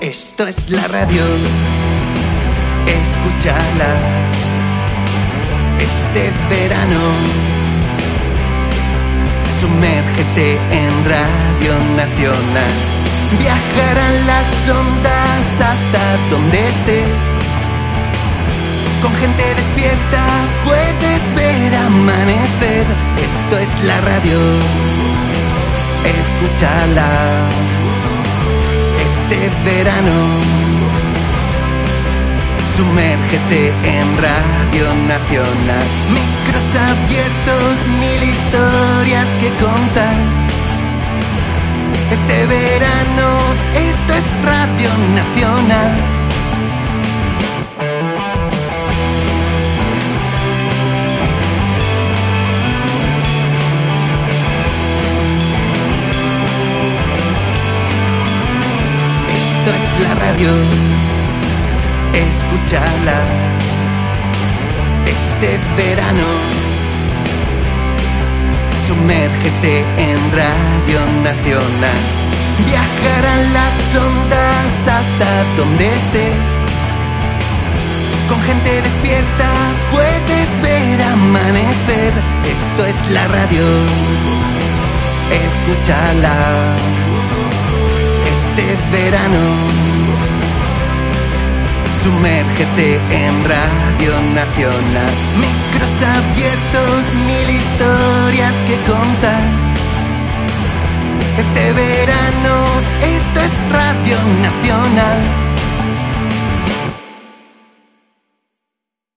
Esto es la radio, escúchala este verano. Sumérgete en Radio Nacional. Viajarán las ondas hasta donde estés. Con gente despierta puedes ver amanecer. Esto es la radio, escúchala este verano. Sumérgete en Radio Nacional. Micros abiertos, 1000 historias que contar. Este verano, esto es Radio Nacional. Esto es la radio, escúchala este verano. Sumérgete en Radio Nacional. Viajarán las ondas hasta donde estés. Con gente despierta puedes ver amanecer. Esto es la radio, escúchala este verano. Sumérgete en Radio Nacional. Micros abiertos, 1000 historias que contar. Este verano, esto es Radio Nacional.